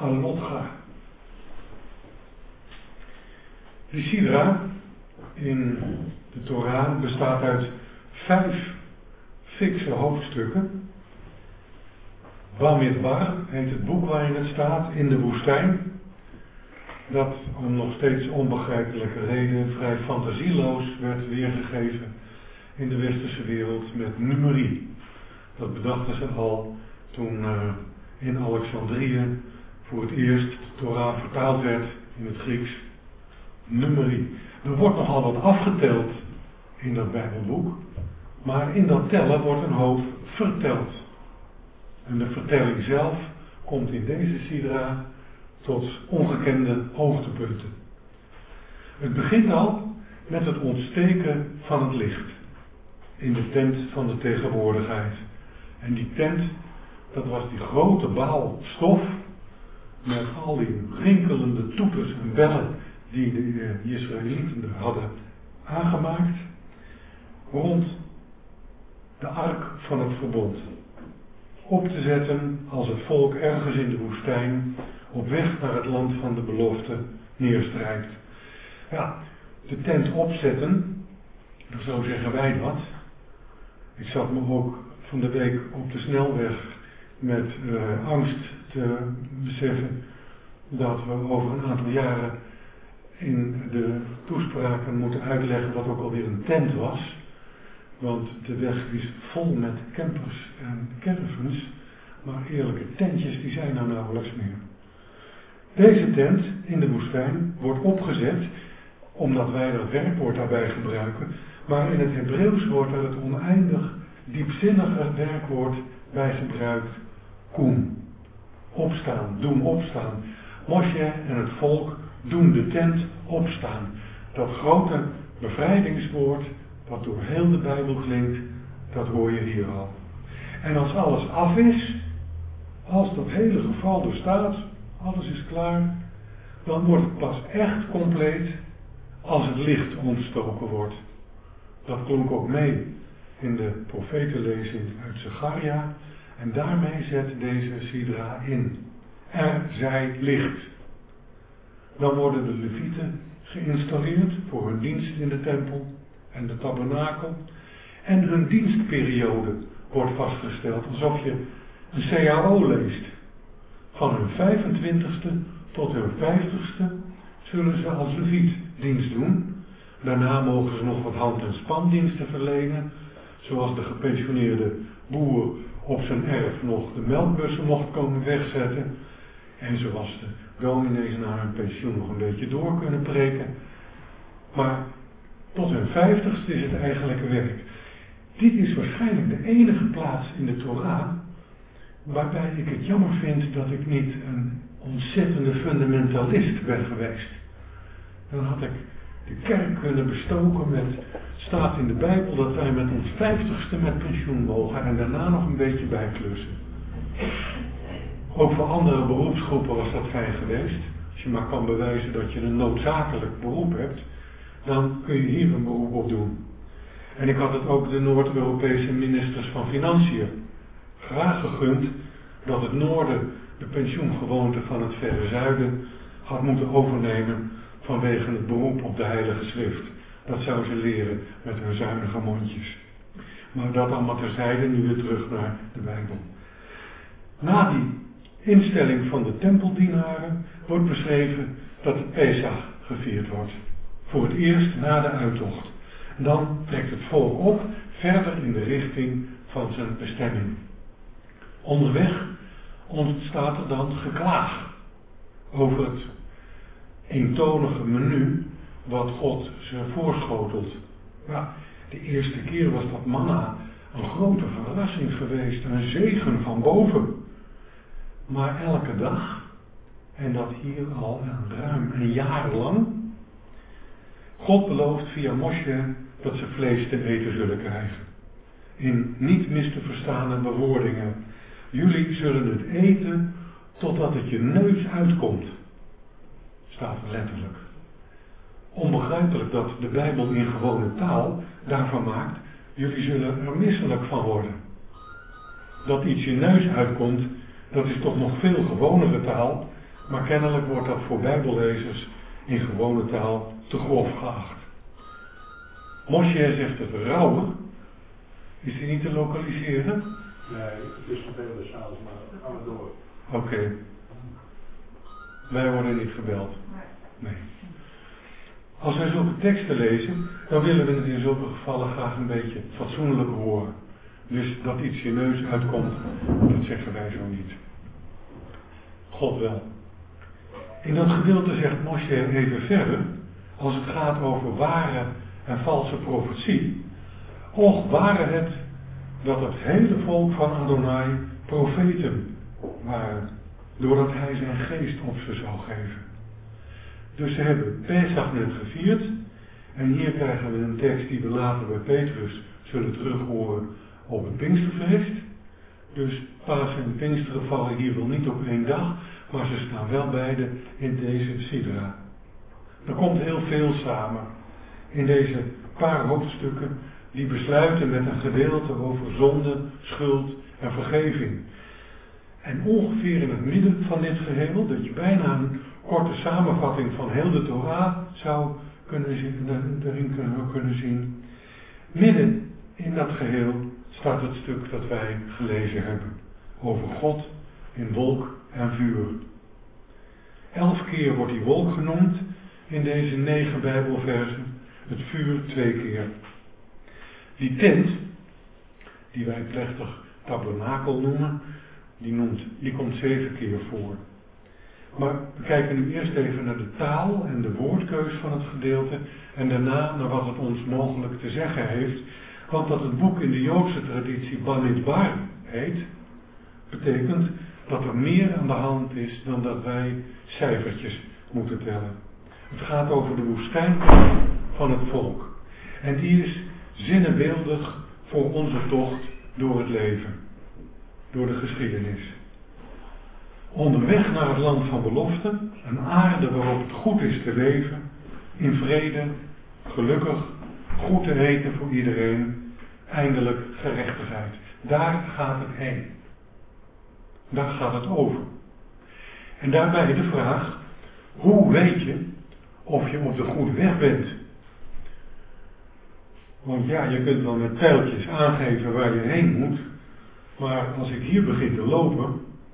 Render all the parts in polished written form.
Halotcha. De Sidra in de Torah bestaat uit 5 fikse hoofdstukken. Bamidbar heet het boek waarin het staat, in de woestijn. Dat om nog steeds onbegrijpelijke reden vrij fantasieloos werd weergegeven in de westerse wereld met numerie. Dat bedachten ze al toen in Alexandrië voor het eerst de Torah vertaald werd in het Grieks. Numerie. Er wordt nogal wat afgeteld in dat Bijbelboek, maar in dat tellen wordt een hoofd verteld. En de vertelling zelf komt in deze Sidra tot ongekende hoogtepunten. Het begint al met het ontsteken van het licht in de tent van de tegenwoordigheid. En die tent, dat was die grote baal stof met al die rinkelende toeters en bellen die de Israëlieten er hadden aangemaakt rond de ark van het verbond. Op te zetten als het volk ergens in de woestijn op weg naar het land van de belofte neerstrijkt. Ja, de tent opzetten, zo zeggen wij dat. Ik zat me ook van de week op de snelweg met angst te beseffen dat we over een aantal jaren in de toespraken moeten uitleggen wat ook alweer een tent was. Want de weg is vol met campers en caravans, maar eerlijke tentjes die zijn er nauwelijks meer. Deze tent in de woestijn wordt opgezet omdat wij dat werkwoord daarbij gebruiken, maar in het Hebreeuws wordt er het oneindig diepzinnige werkwoord bij gebruikt, koem. Opstaan, doen opstaan. Moshe en het volk doen de tent opstaan. Dat grote bevrijdingswoord wat door heel de Bijbel klinkt, dat hoor je hier al. En als alles af is, als dat hele geval bestaat, alles is klaar, dan wordt het pas echt compleet als het licht ontstoken wordt. Dat klonk ook mee in de profetenlezing uit Zacharia en daarmee zet deze Sidra in. Er zij licht. Dan worden de Levieten geïnstalleerd voor hun dienst in de tempel en de tabernakel. En hun dienstperiode wordt vastgesteld, alsof je een CAO leest. Van hun 25ste tot hun 50ste zullen ze als leviet dienst doen. Daarna mogen ze nog wat hand- en spandiensten verlenen, zoals de gepensioneerde boer op zijn erf nog de melkbussen mocht komen wegzetten. En zoals de dominees na hun pensioen nog een beetje door kunnen preken. Maar tot hun 50ste is het eigenlijke werk. Dit is waarschijnlijk de enige plaats in de Torah waarbij ik het jammer vind dat ik niet een ontzettende fundamentalist ben geweest. Dan had ik de kerk kunnen bestoken met, staat in de Bijbel dat wij met ons 50ste met pensioen mogen en daarna nog een beetje bijklussen. Ook voor andere beroepsgroepen was dat fijn geweest. Als je maar kan bewijzen dat je een noodzakelijk beroep hebt, dan kun je hier een beroep op doen. En ik had het ook de Noord-Europese ministers van Financiën graag gegund dat het noorden de pensioengewoonte van het verre zuiden had moeten overnemen vanwege het beroep op de Heilige Schrift. Dat zou ze leren met hun zuinige mondjes. Maar dat allemaal terzijde, nu weer terug naar de Bijbel. Na die instelling van de tempeldienaren wordt beschreven dat het Pesach gevierd wordt. Voor het eerst na de uittocht. En dan trekt het volk op verder in de richting van zijn bestemming. Onderweg ontstaat er dan geklaag over het eentonige menu wat God ze voorschotelt. Ja, de eerste keer was dat manna een grote verrassing geweest, een zegen van boven. Maar elke dag, en dat hier al ruim een jaar lang, God belooft via Moshe dat ze vlees te eten zullen krijgen. In niet mis te verstaande bewoordingen. Jullie zullen het eten totdat het je neus uitkomt. Staat er letterlijk. Onbegrijpelijk dat de Bijbel in gewone taal daarvan maakt. Jullie zullen er misselijk van worden. Dat iets je neus uitkomt, dat is toch nog veel gewonere taal maar kennelijk wordt dat voor bijbellezers in gewone taal te grof geacht. Moshe zegt het rouwen. Is die niet te lokaliseren? Nee, het is gebeden s'avonds, maar gaan we door. Oké. Wij worden niet gebeld. Nee. Als wij zulke teksten lezen, dan willen we het in zulke gevallen graag een beetje fatsoenlijk horen. Dus dat iets je neus uitkomt, dat zeggen wij zo niet. God wel. In dat gedeelte zegt Moshe even verder, als het gaat over ware en valse profetie. Och, ware het dat het hele volk van Adonai profeten waren, doordat hij zijn geest op ze zou geven. Dus ze hebben Pesach net gevierd, en hier krijgen we een tekst die we later bij Petrus zullen terughoren op het Pinksterfeest. Dus Pasen en Pinksteren vallen hier wel niet op één dag, maar ze staan wel beide in deze sidra. Er komt heel veel samen in deze paar hoofdstukken die besluiten met een gedeelte over zonde, schuld en vergeving. En ongeveer in het midden van dit geheel, dat je bijna een korte samenvatting van heel de Torah zou kunnen zien. Midden in dat geheel staat het stuk dat wij gelezen hebben. Over God in wolk en vuur. 11 keer wordt die wolk genoemd in deze 9 Bijbelversen. Het vuur 2 keer. Die tent, die wij plechtig tabernakel noemen, die komt 7 keer voor. Maar we kijken nu eerst even naar de taal en de woordkeus van het gedeelte en daarna naar wat het ons mogelijk te zeggen heeft. Want dat het boek in de Joodse traditie Bamidbar heet, betekent dat er meer aan de hand is dan dat wij cijfertjes moeten tellen. Het gaat over de woestijn van het volk. En die is zinnebeeldig voor onze tocht door het leven, door de geschiedenis. Onderweg naar het land van belofte, een aarde waarop het goed is te leven, in vrede, gelukkig, goed te eten voor iedereen, eindelijk gerechtigheid. Daar gaat het heen. Daar gaat het over. En daarbij de vraag, hoe weet je of je op de goede weg bent? Want ja, je kunt wel met pijltjes aangeven waar je heen moet, maar als ik hier begin te lopen,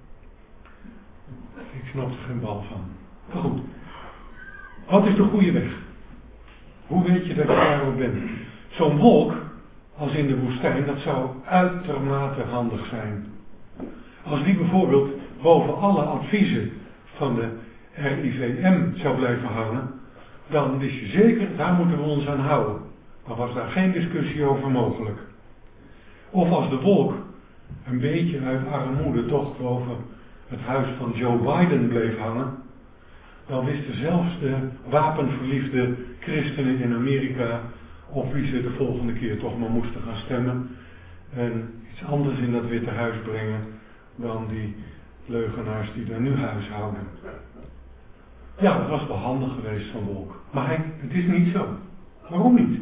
ik snap er geen bal van. Maar goed, wat is de goede weg? Hoe weet je dat je daarop bent? Zo'n wolk, als in de woestijn, dat zou uitermate handig zijn. Als die bijvoorbeeld boven alle adviezen van de RIVM zou blijven hangen, dan wist je zeker, daar moeten we ons aan houden. Dan was daar geen discussie over mogelijk. Of als de wolk een beetje uit armoede toch boven het huis van Joe Biden bleef hangen, dan wisten zelfs de wapenverliefde christenen in Amerika op wie ze de volgende keer toch maar moesten gaan stemmen en iets anders in dat Witte Huis brengen dan die leugenaars die daar nu huishouden. Ja, dat was wel handig geweest van Wolk. Maar het is niet zo. Waarom niet?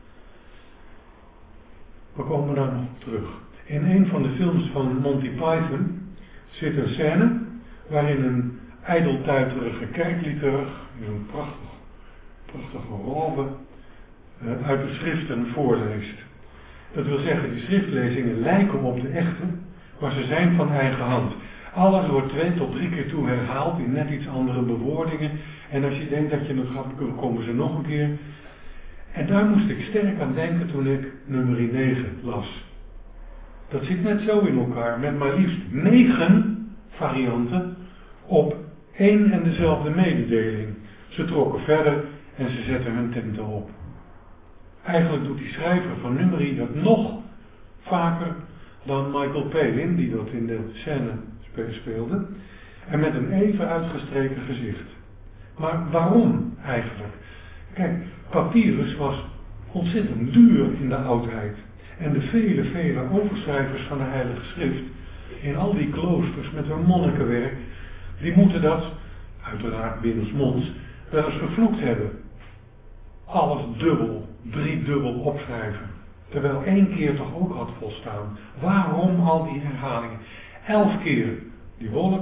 We komen daar nog op terug. In een van de films van Monty Python zit een scène waarin een ijdeltuiterige kerkliturg in een prachtige robe uit de schriften voorleest. Dat wil zeggen, die schriftlezingen lijken op de echte, maar ze zijn van eigen hand. Alles wordt 2 tot 3 keer toe herhaald in net iets andere bewoordingen. En als je denkt dat je het gaat, dan komen ze nog een keer. En daar moest ik sterk aan denken toen ik nummer 9 las. Dat zit net zo in elkaar, met maar liefst 9 varianten op één en dezelfde mededeling. Ze trokken verder en ze zetten hun tenten op. Eigenlijk doet die schrijver van Numeri dat nog vaker dan Michael Palin, die dat in de scène speelde, en met een even uitgestreken gezicht. Maar waarom eigenlijk? Kijk, papyrus was ontzettend duur in de oudheid. En de vele overschrijvers van de Heilige Schrift, in al die kloosters met hun monnikenwerk, die moeten dat, uiteraard binnensmonds, wel eens gevloekt hebben. Alles dubbel, 3-dubbel opschrijven. Terwijl 1 keer toch ook had volstaan. Waarom al die herhalingen? 11 keer die wolk,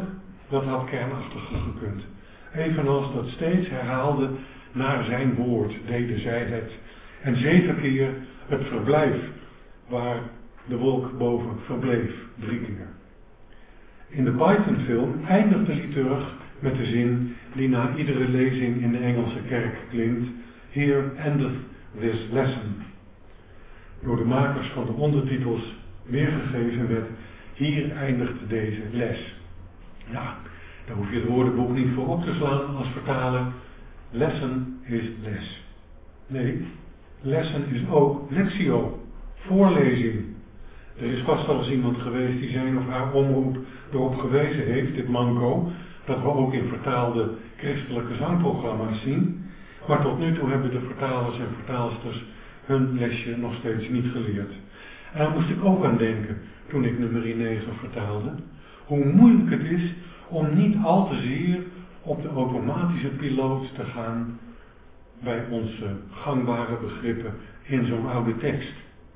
Dat had kernachtiger gekund. Evenals dat steeds herhaalde naar zijn woord deden zij het. En 7 keer het verblijf waar de wolk boven verbleef, 3 keer. In de Python-film eindigt de liturg met de zin die na iedere lezing in de Engelse kerk klinkt: Here endeth this lesson. Door de makers van de ondertitels weergegeven werd: hier eindigt deze les. Ja, daar hoef je het woordenboek niet voor op te slaan als vertaler. Lesson is les. Nee, lesson is ook lectio, voorlezing. Er is vast wel eens iemand geweest die zijn of haar omroep erop gewezen heeft, dit manco, dat we ook in vertaalde christelijke zangprogramma's zien. Maar tot nu toe hebben de vertalers en vertaalsters hun lesje nog steeds niet geleerd. En daar moest ik ook aan denken toen ik nummer 9 vertaalde. Hoe moeilijk het is om niet al te zeer op de automatische piloot te gaan bij onze gangbare begrippen in zo'n oude tekst.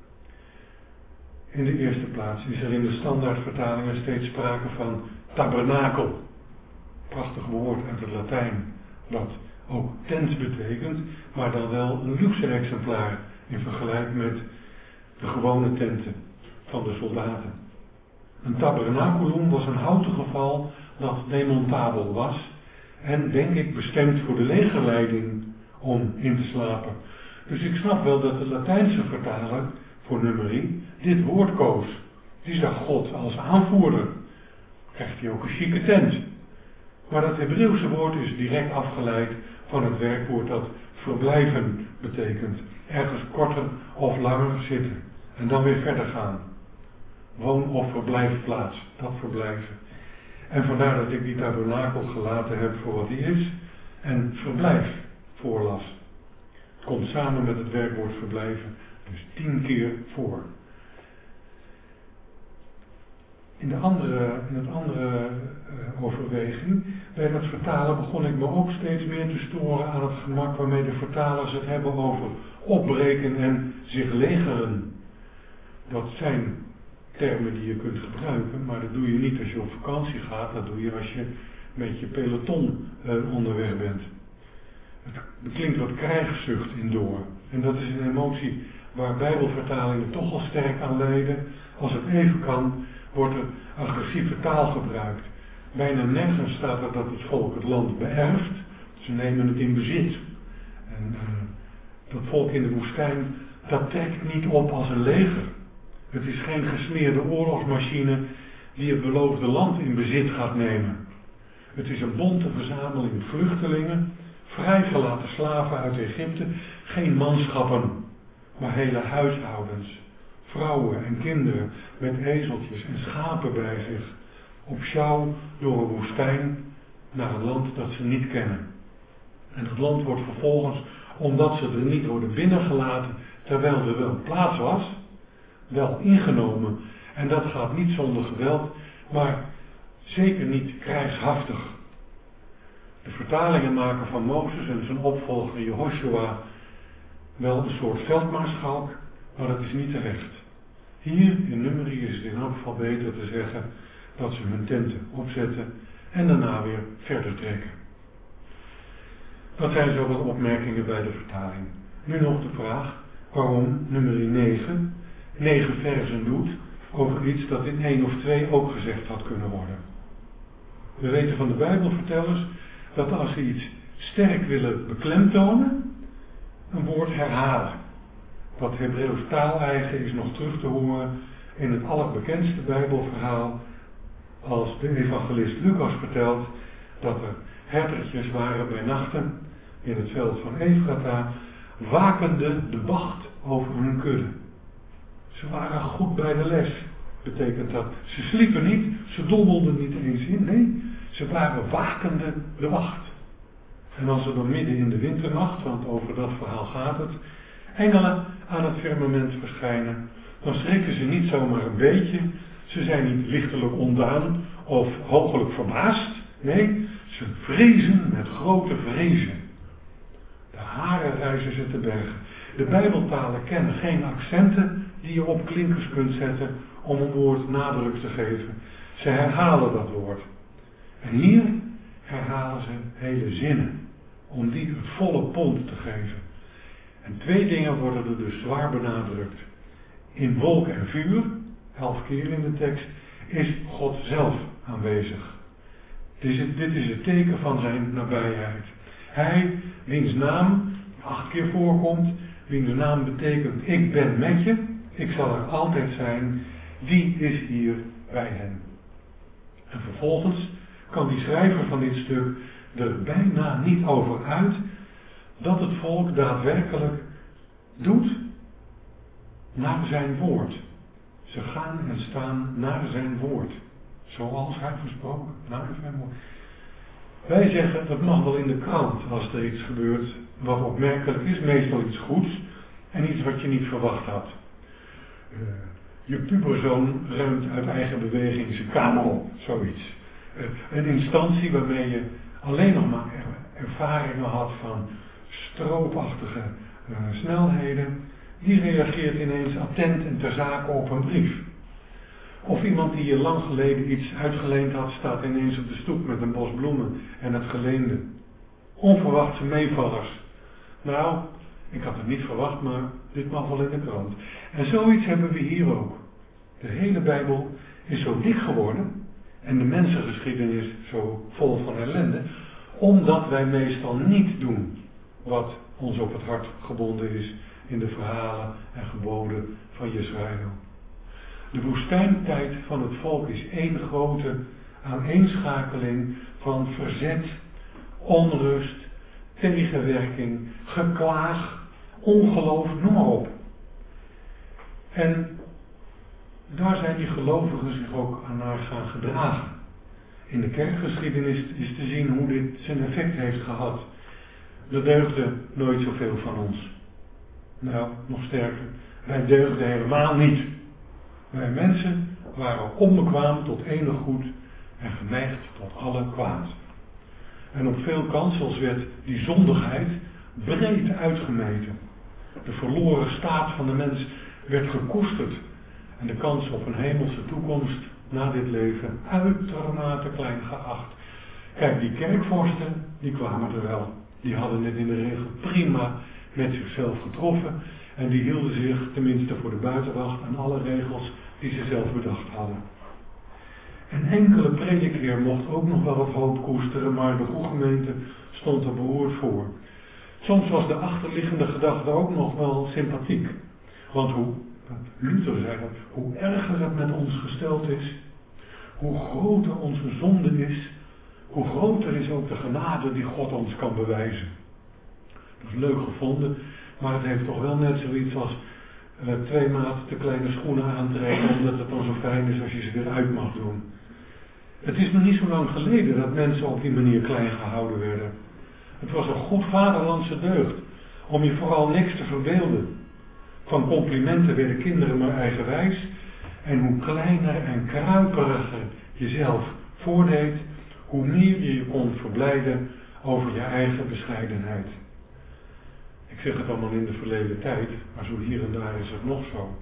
In de eerste plaats is er in de standaardvertalingen steeds sprake van tabernakel. Prachtig woord uit het Latijn, dat ook tent betekent, maar dan wel een luxe exemplaar in vergelijking met de gewone tenten van de soldaten. Een tabernaculum was een houten geval dat demontabel was en denk ik bestemd voor de legerleiding om in te slapen. Dus ik snap wel dat de Latijnse vertaler voor nummerie dit woord koos. Die zag God als aanvoerder. Krijgt hij ook een chique tent. Maar dat Hebreeuwse woord is direct afgeleid van het werkwoord dat verblijven betekent. Ergens korter of langer zitten. En dan weer verder gaan. Woon- of verblijfplaats. Dat verblijven. En vandaar dat ik die tabernakel gelaten heb voor wat die is. En verblijf voorlas. Het komt samen met het werkwoord verblijven. Dus 10 keer voor. In het andere overweging, bij het vertalen begon ik me ook steeds meer te storen aan het gemak waarmee de vertalers het hebben over opbreken en zich legeren. Dat zijn termen die je kunt gebruiken, maar dat doe je niet als je op vakantie gaat, dat doe je als je met je peloton onderweg bent. Het klinkt wat krijgszucht in door. En dat is een emotie waar bijbelvertalingen toch al sterk aan leiden. Als het even kan, wordt er agressieve taal gebruikt. Bijna nergens staat er dat het volk het land beërft. Ze nemen het in bezit. En dat volk in de woestijn, dat trekt niet op als een leger. Het is geen gesmeerde oorlogsmachine die het beloofde land in bezit gaat nemen. Het is een bonte verzameling vluchtelingen, vrijgelaten slaven uit Egypte, geen manschappen, maar hele huishoudens. Vrouwen en kinderen met ezeltjes en schapen bij zich, op sjouw door een woestijn naar een land dat ze niet kennen. En het land wordt vervolgens, omdat ze er niet worden binnengelaten, terwijl er wel plaats was, wel ingenomen. En dat gaat niet zonder geweld, maar zeker niet krijgshaftig. De vertalingen maken van Mozes en zijn opvolger Jehoshua wel een soort veldmaarschalk, maar dat is niet terecht. Hier in Numeri is het in elk geval beter te zeggen dat ze hun tenten opzetten en daarna weer verder trekken. Dat zijn zo wat opmerkingen bij de vertaling. Nu nog de vraag waarom Numeri 9 versen doet over iets dat in 1 of 2 ook gezegd had kunnen worden. We weten van de Bijbelvertellers dat als ze iets sterk willen beklemtonen, een woord herhalen. Wat Hebreeuws taaleigen is nog terug te horen in het allerbekendste Bijbelverhaal als de evangelist Lucas vertelt dat er herdertjes waren bij nachten in het veld van Efrata, wakende de wacht over hun kudde. Ze waren goed bij de les. Betekent dat ze sliepen niet, ze dommelden niet eens in, nee, ze waren wakende de wacht. En als er dan midden in de winternacht, want over dat verhaal gaat het, engelen aan het firmament verschijnen, dan schrikken ze niet zomaar een beetje, ze zijn niet lichtelijk ontdaan of hoogelijk verbaasd, nee, ze vrezen met grote vrezen. De haren rijzen ze te bergen. De Bijbeltalen kennen geen accenten die je op klinkers kunt zetten om een woord nadruk te geven. Ze herhalen dat woord. En hier herhalen ze hele zinnen, om die het volle pond te geven. En 2 dingen worden er dus zwaar benadrukt. In wolk en vuur, 11 keer in de tekst, is God zelf aanwezig. Dit is het teken van zijn nabijheid. Hij, wiens naam 8 keer voorkomt, wiens naam betekent ik ben met je, ik zal er altijd zijn, die is hier bij hen. En vervolgens kan die schrijver van dit stuk er bijna niet over uit dat het volk daadwerkelijk doet naar zijn woord. Ze gaan en staan naar zijn woord. Zoals hij gesproken, naar zijn woord. Wij zeggen, dat mag wel in de krant als er iets gebeurt wat opmerkelijk is, meestal iets goeds en iets wat je niet verwacht had. Je puberzoon ruimt uit eigen beweging zijn kamer op, zoiets. Een instantie waarmee je alleen nog maar ervaringen had van stroopachtige snelheden, die reageert ineens attent en ter zake op een brief. Of iemand die je lang geleden iets uitgeleend had, staat ineens op de stoep met een bos bloemen en het geleende. Onverwachte meevallers. Nou, ik had het niet verwacht, maar dit mag wel in de krant. En zoiets hebben we hier ook. De hele Bijbel is zo dik geworden en de mensengeschiedenis zo vol van ellende, omdat wij meestal niet doen wat ons op het hart gebonden is in de verhalen en geboden van Israël. De woestijntijd van het volk is één grote aaneenschakeling van verzet, onrust, tegenwerking, geklaag, ongeloof, noem maar op. En daar zijn die gelovigen zich ook aan naar gaan gedragen. In de kerkgeschiedenis is te zien hoe dit zijn effect heeft gehad. Er deugde nooit zoveel van ons. Nou, nog sterker, wij deugden helemaal niet. Wij mensen waren onbekwaam tot enig goed en geneigd tot alle kwaad. En op veel kansels werd die zondigheid breed uitgemeten. De verloren staat van de mens werd gekoesterd en de kans op een hemelse toekomst na dit leven uitermate klein geacht. Kijk, die kerkvorsten, die kwamen er wel. Die hadden het in de regel prima met zichzelf getroffen en die hielden zich, tenminste voor de buitenwacht, aan alle regels die ze zelf bedacht hadden. Een enkele predikheer mocht ook nog wel wat hoop koesteren, maar de goede gemeente stond er beroerd voor. Soms was de achterliggende gedachte ook nog wel sympathiek. Want Luther zei dat, hoe erger het met ons gesteld is, hoe groter onze zonde is, hoe groter is ook de genade die God ons kan bewijzen. Dat is leuk gevonden, maar het heeft toch wel net zoiets als 2 maten te kleine schoenen aantrekken, omdat het dan zo fijn is als je ze weer uit mag doen. Het is nog niet zo lang geleden dat mensen op die manier klein gehouden werden. Het was een goed vaderlandse deugd, om je vooral niks te verbeelden. Van complimenten werden kinderen maar eigenwijs, en hoe kleiner en kruiperiger jezelf voordeed, hoe meer je je kon verblijden over je eigen bescheidenheid. Ik zeg het allemaal in de verleden tijd, maar zo hier en daar is het nog zo.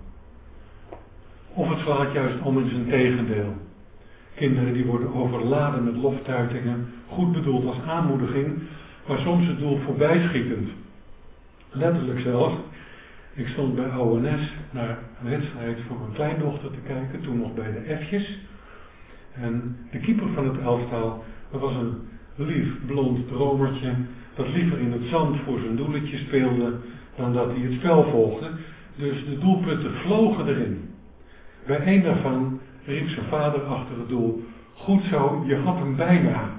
Of het slaat juist om in zijn tegendeel. Kinderen die worden overladen met loftuitingen, goed bedoeld als aanmoediging, maar soms het doel voorbijschietend. Letterlijk zelfs. Ik stond bij ONS naar een wedstrijd voor mijn kleindochter te kijken, toen nog bij de F'jes. En de keeper van het elftal, dat was een lief blond dromertje, dat liever in het zand voor zijn doeletje speelde dan dat hij het spel volgde. Dus de doelpunten vlogen erin. Bij één daarvan riep zijn vader achter het doel: goed zo, je had hem bijna.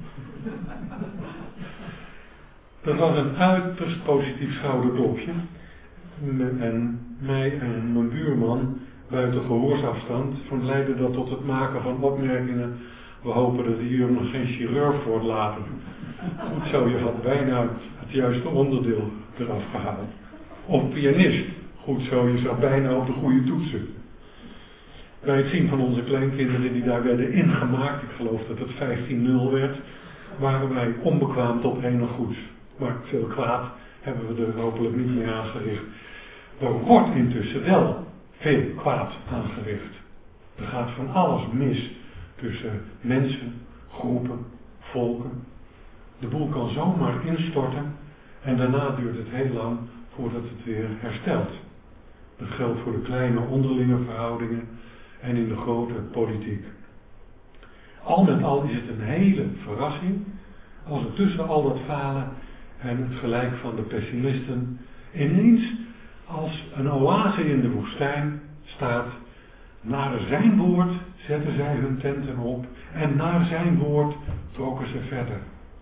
Dat was een uiterst positief schouderklopje. En mij en mijn buurman buiten gehoorsafstand verleidde dat tot het maken van opmerkingen. We hopen dat die jongen geen chirurg wordt later. Goed zo, je had bijna het juiste onderdeel eraf gehaald. Of pianist. Goed zo, je zat bijna op de goede toetsen. Bij het zien van onze kleinkinderen die daar werden ingemaakt, ik geloof dat het 15-0 werd, waren wij onbekwaam tot enig goeds. Maar veel kwaad hebben we er hopelijk niet meer aangericht. Er wordt intussen wel veel kwaad aangericht. Er gaat van alles mis tussen mensen, groepen, volken. De boel kan zomaar instorten en daarna duurt het heel lang voordat het weer herstelt. Dat geldt voor de kleine onderlinge verhoudingen en in de grote politiek. Al met al is het een hele verrassing als er tussen al dat falen en het gelijk van de pessimisten ineens als een oase in de woestijn staat: naar zijn woord zetten zij hun tenten op en naar zijn woord trokken ze verder.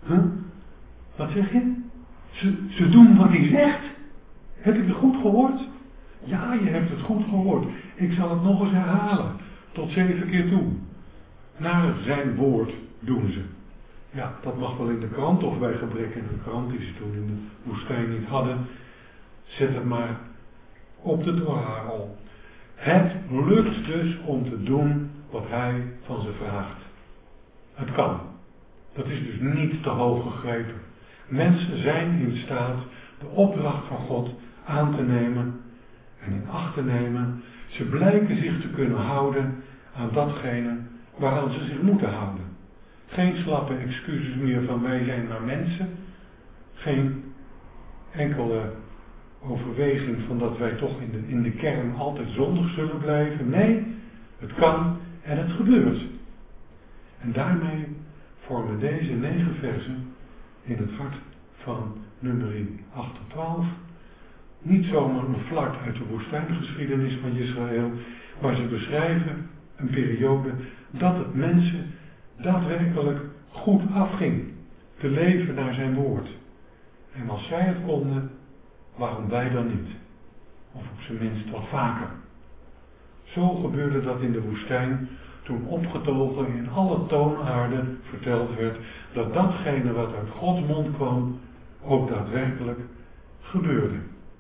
Wat zeg je? Ze doen wat hij zegt. Heb ik het goed gehoord? Ja, je hebt het goed gehoord. Ik zal het nog eens herhalen. Tot 7 keer toe. Naar zijn woord doen ze. Ja, dat mag wel in de krant of bij gebrek in de krant die ze toen in de woestijn niet hadden. Zet het maar op de Torah al. Het lukt dus om te doen wat hij van ze vraagt. Het kan. Dat is dus niet te hoog gegrepen. Mensen zijn in staat de opdracht van God aan te nemen en in acht te nemen. Ze blijken zich te kunnen houden aan datgene waaraan ze zich moeten houden. Geen slappe excuses meer van wij zijn maar mensen. Geen enkele overweging van dat wij toch in de kern altijd zondig zullen blijven. Nee, het kan en het gebeurt. En daarmee vormen deze 9 versen in het hart van Numeri 8 tot 12 niet zomaar een flart uit de woestijngeschiedenis van Israël, maar ze beschrijven een periode dat het mensen daadwerkelijk goed afging te leven naar zijn woord. En als zij het konden, waarom wij dan niet? Of op zijn minst wat vaker. Zo gebeurde dat in de woestijn toen opgetogen in alle toonaarden verteld werd dat datgene wat uit Gods mond kwam ook daadwerkelijk gebeurde.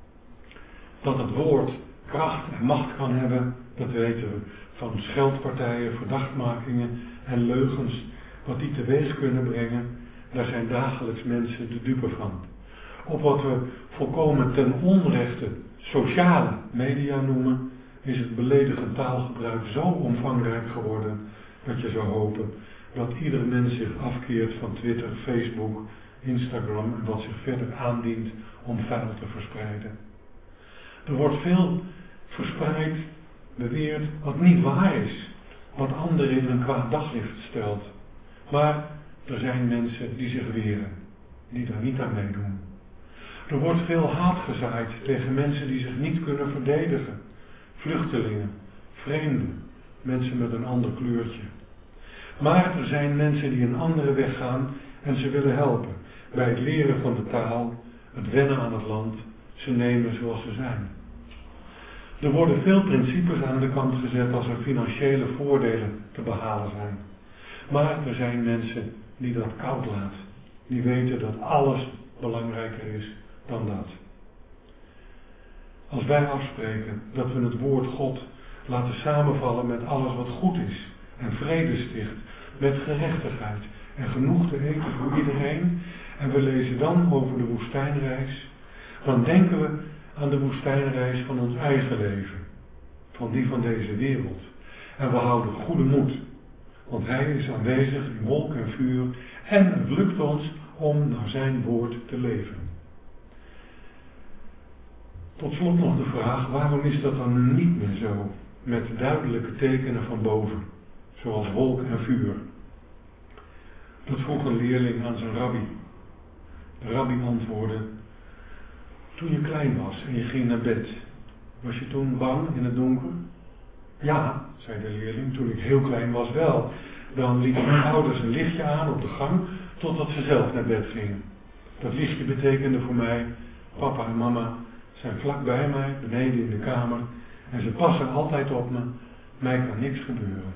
Dat het woord kracht en macht kan hebben, dat weten we van scheldpartijen, verdachtmakingen en leugens, wat die teweeg kunnen brengen, daar zijn dagelijks mensen de dupe van. Op wat we volkomen ten onrechte sociale media noemen, is het beledigend taalgebruik zo omvangrijk geworden dat je zou hopen dat ieder mens zich afkeert van Twitter, Facebook, Instagram en wat zich verder aandient om vuil te verspreiden. Er wordt veel verspreid, beweerd, wat niet waar is, wat anderen in een kwaad daglicht stelt. Maar er zijn mensen die zich weren, die daar niet aan meedoen. Er wordt veel haat gezaaid tegen mensen die zich niet kunnen verdedigen. Vluchtelingen, vreemden, mensen met een ander kleurtje. Maar er zijn mensen die een andere weg gaan en ze willen helpen bij het leren van de taal, het wennen aan het land, ze nemen zoals ze zijn. Er worden veel principes aan de kant gezet als er financiële voordelen te behalen zijn. Maar er zijn mensen die dat koud laten. Die weten dat alles belangrijker is dan dat. Als wij afspreken dat we het woord God laten samenvallen met alles wat goed is en vrede sticht, met gerechtigheid en genoeg te eten voor iedereen, en we lezen dan over de woestijnreis, dan denken we aan de woestijnreis van ons eigen leven, van die van deze wereld. En we houden goede moed, want hij is aanwezig in wolk en vuur en het lukt ons om naar zijn woord te leven. Tot slot nog de vraag, waarom is dat dan niet meer zo, met duidelijke tekenen van boven, zoals wolk en vuur? Dat vroeg een leerling aan zijn rabbi. De rabbi antwoordde: toen je klein was en je ging naar bed, was je toen bang in het donker? Ja, zei de leerling, toen ik heel klein was wel. Dan lieten mijn ouders een lichtje aan op de gang, totdat ze zelf naar bed gingen. Dat lichtje betekende voor mij, papa en mama zijn vlak bij mij, beneden in de kamer, en ze passen altijd op me, mij kan niks gebeuren.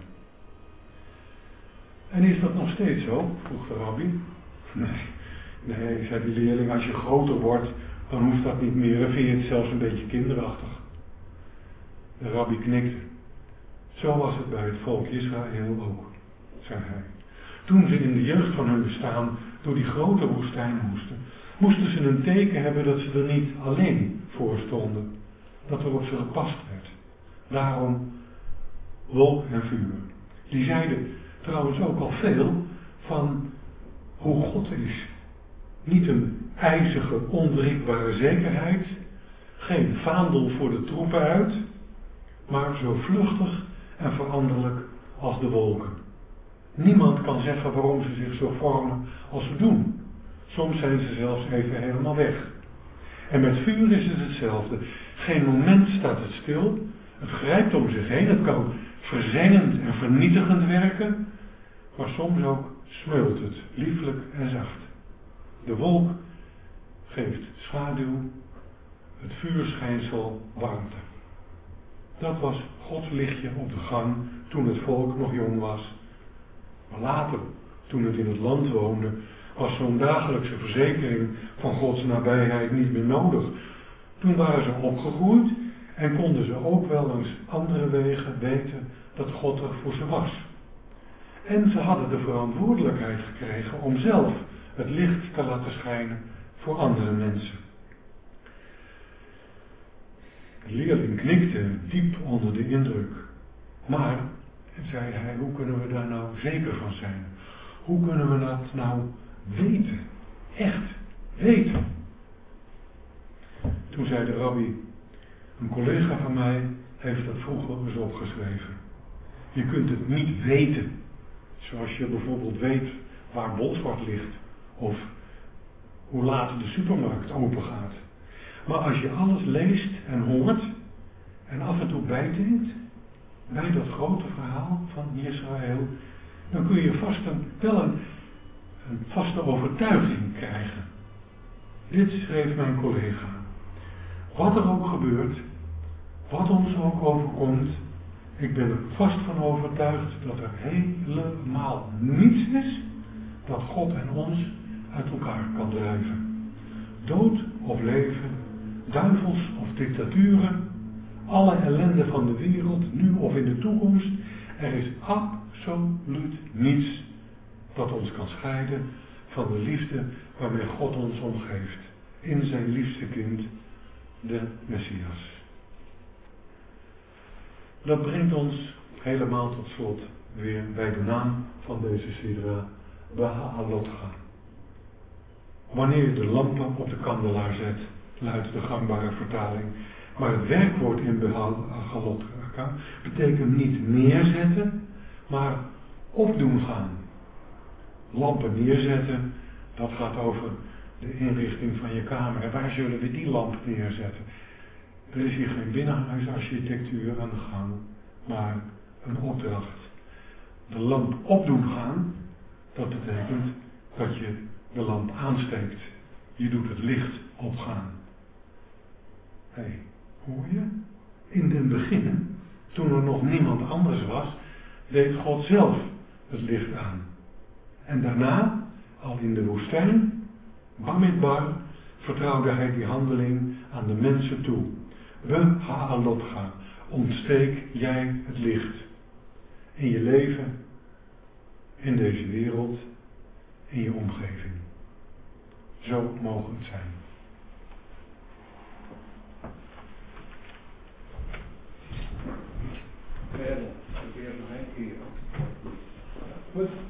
En is dat nog steeds zo? Vroeg de rabbi. Nee, zei die leerling, als je groter wordt, dan hoeft dat niet meer en vind je het zelfs een beetje kinderachtig. De rabbi knikte. Zo was het bij het volk Israël ook, zei hij. Toen ze in de jeugd van hun bestaan door die grote woestijn moesten ze een teken hebben dat ze er niet alleen voor stonden, dat er op ze gepast werd. Daarom wolk en vuur. Die zeiden trouwens ook al veel van hoe God is. Niet een ijzige, onwrikbare zekerheid, geen vaandel voor de troepen uit, maar zo vluchtig en veranderlijk als de wolken. Niemand kan zeggen waarom ze zich zo vormen als ze doen. Soms zijn ze zelfs even helemaal weg. En met vuur is het hetzelfde. Geen moment staat het stil. Het grijpt om zich heen. Het kan verzengend en vernietigend werken. Maar soms ook smeult het, lieflijk en zacht. De wolk geeft schaduw. Het vuurschijnsel warmte. Dat was Gods lichtje op de gang toen het volk nog jong was. Maar later, toen het in het land woonde, was zo'n dagelijkse verzekering van Gods nabijheid niet meer nodig. Toen waren ze opgegroeid en konden ze ook wel langs andere wegen weten dat God er voor ze was. En ze hadden de verantwoordelijkheid gekregen om zelf het licht te laten schijnen voor andere mensen. De leerling knikte diep onder de indruk. Maar, zei hij, hoe kunnen we daar nou zeker van zijn? Hoe kunnen we dat nou weten? Echt weten. Toen zei de rabbi, een collega van mij heeft dat vroeger eens opgeschreven. Je kunt het niet weten. Zoals je bijvoorbeeld weet waar Bolsward ligt. Of hoe laat de supermarkt open gaat. Maar als je alles leest en hoort en af en toe bijdenkt bij dat grote verhaal van Israël, dan kun je wel een vaste overtuiging krijgen. Dit schreef mijn collega. Wat er ook gebeurt, wat ons ook overkomt, ik ben er vast van overtuigd dat er helemaal niets is dat God en ons uit elkaar kan drijven. Dood of leven, duivels of dictaturen, alle ellende van de wereld, nu of in de toekomst, er is absoluut niets dat ons kan scheiden van de liefde waarmee God ons omgeeft in zijn liefste kind, de Messias. Dat brengt ons helemaal tot slot weer bij de naam van deze sidra, Beha'alotcha. Wanneer je de lampen op de kandelaar zet, luidt de gangbare vertaling. Maar het werkwoord in Beha'alotcha betekent niet neerzetten, maar opdoen gaan. Lampen neerzetten, dat gaat over de inrichting van je kamer. En waar zullen we die lamp neerzetten? Er is hier geen binnenhuisarchitectuur aan de gang, maar een opdracht. De lamp opdoen gaan, dat betekent dat je de lamp aansteekt. Je doet het licht opgaan. Hé, hoor je? In den beginnen, toen er nog niemand anders was, deed God zelf het licht aan. En daarna, al in de woestijn, Bamidbar, vertrouwde hij die handeling aan de mensen toe. Beha'alotcha, ontsteek jij het licht. In je leven, in deze wereld, in je omgeving. Zo mogen het zijn. Verder, probeer nog een keer. Goed.